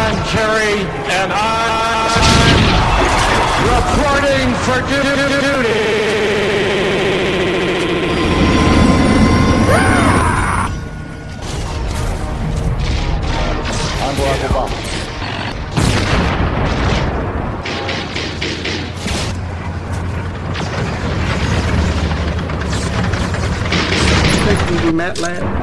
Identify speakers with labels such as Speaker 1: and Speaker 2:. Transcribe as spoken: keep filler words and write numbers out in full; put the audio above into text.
Speaker 1: I'm Kerry, and I'm reporting for duty.
Speaker 2: I'm Barack Obama.
Speaker 3: Take me to MATLAB.